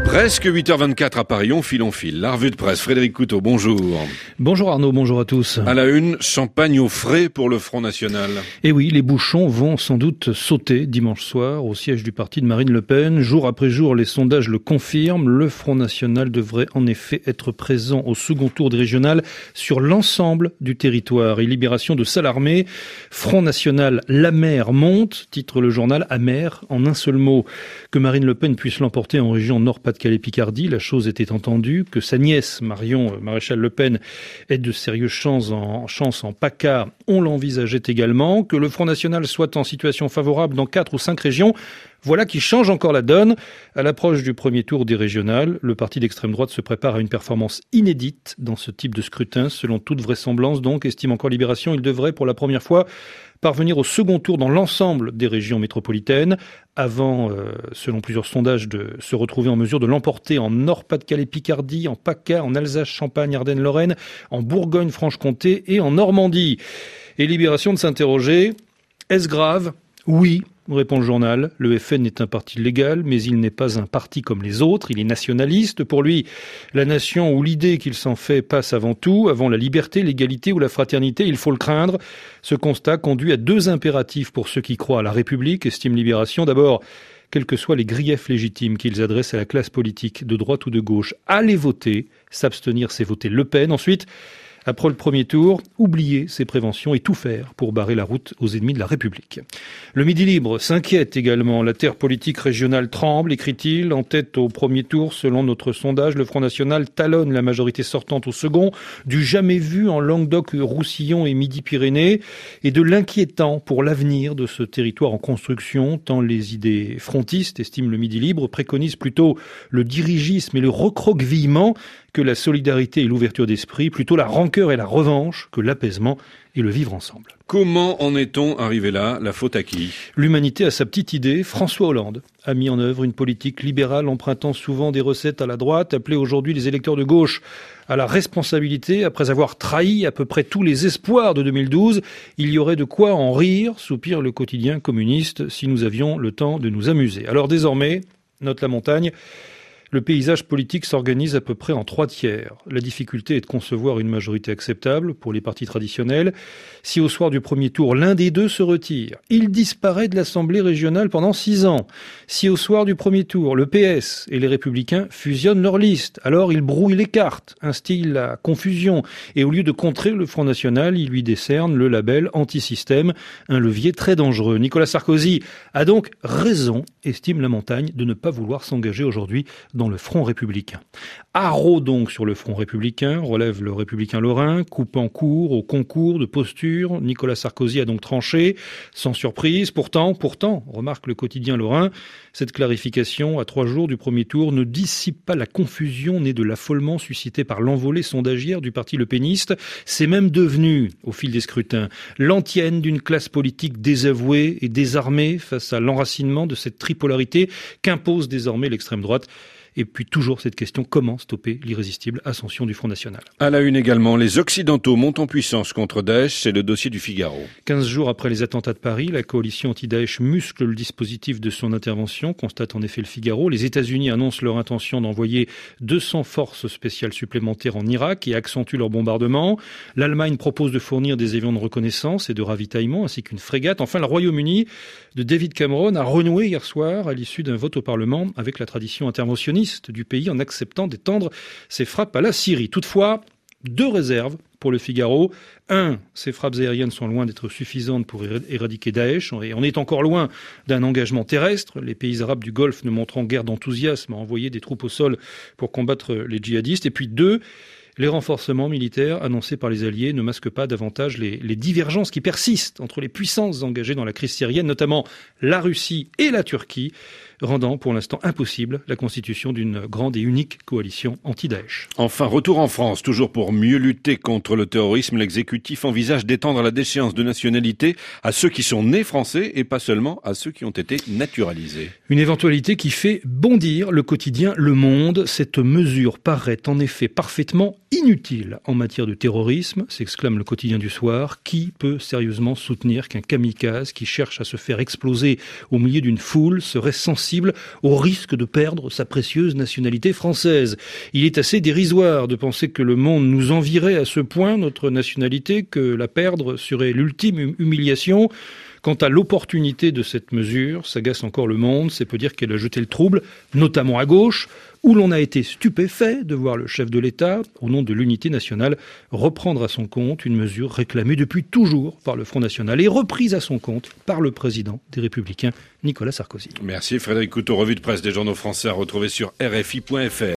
Presque 8h24 à Paris, on file. La revue de presse, Frédéric Couteau, bonjour. Bonjour Arnaud, bonjour à tous. À la une, champagne au frais pour le Front National. Et oui, les bouchons vont sans doute sauter dimanche soir au siège du parti de Marine Le Pen. Jour après jour, les sondages le confirment. Le Front National devrait en effet être présent au second tour des régionales sur l'ensemble du territoire. Et libération de Salarmé, Front National, la mer monte, titre le journal, amer en un seul mot. Que Marine Le Pen puisse l'emporter en région Nord-Pas-de-Calais-Picardie, la chose était entendue. Que sa nièce, Marion Maréchal Le Pen, ait de sérieuses chances en PACA, on l'envisageait également. Que le Front National soit en situation favorable dans 4 ou 5 régions, voilà qui change encore la donne. À l'approche du premier tour des régionales, le parti d'extrême droite se prépare à une performance inédite dans ce type de scrutin. Selon toute vraisemblance, donc, estime encore Libération, il devrait pour la première fois parvenir au second tour dans l'ensemble des régions métropolitaines, avant, selon plusieurs sondages, de se retrouver en mesure de l'emporter en Nord-Pas-de-Calais-Picardie, en PACA, en Alsace-Champagne, Ardennes-Lorraine, en Bourgogne-Franche-Comté et en Normandie. Et Libération de s'interroger, est-ce grave ? Oui, répond le journal. Le FN est un parti légal, mais il n'est pas un parti comme les autres. Il est nationaliste. Pour lui, la nation ou l'idée qu'il s'en fait passe avant tout, avant la liberté, l'égalité ou la fraternité. Il faut le craindre. Ce constat conduit à 2 impératifs pour ceux qui croient à la République, estime Libération. D'abord, quels que soient les griefs légitimes qu'ils adressent à la classe politique, de droite ou de gauche, allez voter. S'abstenir, c'est voter Le Pen. Ensuite, après le premier tour, oublier ses préventions et tout faire pour barrer la route aux ennemis de la République. Le Midi Libre s'inquiète également. La terre politique régionale tremble, écrit-il. En tête au premier tour, selon notre sondage, le Front National talonne la majorité sortante au second, du jamais vu en Languedoc-Roussillon et Midi-Pyrénées, et de l'inquiétant pour l'avenir de ce territoire en construction, tant les idées frontistes, estime le Midi Libre, préconisent plutôt le dirigisme et le recroquevillement que la solidarité et l'ouverture d'esprit, plutôt la rancœur et la revanche que l'apaisement et le vivre ensemble. Comment en est-on arrivé là ? La faute à qui ? L'humanité a sa petite idée. François Hollande a mis en œuvre une politique libérale empruntant souvent des recettes à la droite, appelée aujourd'hui les électeurs de gauche à la responsabilité. Après avoir trahi à peu près tous les espoirs de 2012, il y aurait de quoi en rire, soupire le quotidien communiste, si nous avions le temps de nous amuser. Alors désormais, note La Montagne, le paysage politique s'organise à peu près en 3/3. La difficulté est de concevoir une majorité acceptable pour les partis traditionnels. Si au soir du premier tour, l'un des deux se retire, il disparaît de l'Assemblée régionale pendant 6 ans. Si au soir du premier tour, le PS et les Républicains fusionnent leurs listes, alors il brouille les cartes, instille la confusion. Et au lieu de contrer le Front National, il lui décerne le label anti-système, un levier très dangereux. Nicolas Sarkozy a donc raison, estime La Montagne, de ne pas vouloir s'engager aujourd'hui dans le Front républicain. Haro donc sur le Front républicain, relève le Républicain lorrain, coupant court au concours de posture. Nicolas Sarkozy a donc tranché, sans surprise. Pourtant, remarque le quotidien lorrain, cette clarification à 3 jours du premier tour ne dissipe pas la confusion née de l'affolement suscité par l'envolée sondagière du parti lepéniste. C'est même devenu, au fil des scrutins, l'antienne d'une classe politique désavouée et désarmée face à l'enracinement de cette tripolarité qu'impose désormais l'extrême droite. Et puis toujours cette question, comment stopper l'irrésistible ascension du Front National ? À la une également, les Occidentaux montent en puissance contre Daesh, c'est le dossier du Figaro. 15 jours après les attentats de Paris, la coalition anti-Daesh muscle le dispositif de son intervention, constate en effet le Figaro. Les États-Unis annoncent leur intention d'envoyer 200 forces spéciales supplémentaires en Irak et accentuent leur bombardement. L'Allemagne propose de fournir des avions de reconnaissance et de ravitaillement, ainsi qu'une frégate. Enfin, le Royaume-Uni de David Cameron a renoué hier soir, à l'issue d'un vote au Parlement, avec la tradition interventionniste du pays en acceptant d'étendre ses frappes à la Syrie. Toutefois, 2 réserves pour le Figaro. 1, ces frappes aériennes sont loin d'être suffisantes pour éradiquer Daesh et on est encore loin d'un engagement terrestre. Les pays arabes du Golfe ne montrant guère d'enthousiasme à envoyer des troupes au sol pour combattre les djihadistes. Et puis 2, les renforcements militaires annoncés par les Alliés ne masquent pas davantage les divergences qui persistent entre les puissances engagées dans la crise syrienne, notamment la Russie et la Turquie, rendant pour l'instant impossible la constitution d'une grande et unique coalition anti-Daesh. Enfin, retour en France. Toujours pour mieux lutter contre le terrorisme, l'exécutif envisage d'étendre la déchéance de nationalité à ceux qui sont nés français et pas seulement à ceux qui ont été naturalisés. Une éventualité qui fait bondir le quotidien Le Monde. Cette mesure paraît en effet parfaitement inutile en matière de terrorisme, s'exclame le quotidien du soir. Qui peut sérieusement soutenir qu'un kamikaze qui cherche à se faire exploser au milieu d'une foule serait sensible irréversible au risque de perdre sa précieuse nationalité française. Il est assez dérisoire de penser que le monde nous envierait à ce point notre nationalité que la perdre serait l'ultime humiliation. Quant à l'opportunité de cette mesure, s'agace encore Le Monde, c'est peu dire qu'elle a jeté le trouble, notamment à gauche, où l'on a été stupéfait de voir le chef de l'État, au nom de l'unité nationale, reprendre à son compte une mesure réclamée depuis toujours par le Front National et reprise à son compte par le président des Républicains, Nicolas Sarkozy. Merci Frédéric Couteau, revue de presse des journaux français à retrouver sur RFI.fr.